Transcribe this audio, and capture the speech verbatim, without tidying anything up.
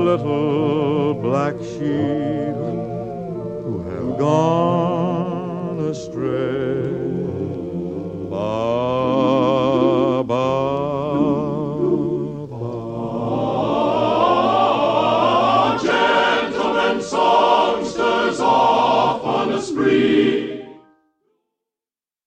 little black sheep who have gone astray. Ba, ba, ba. Gentlemen songsters off on a spree.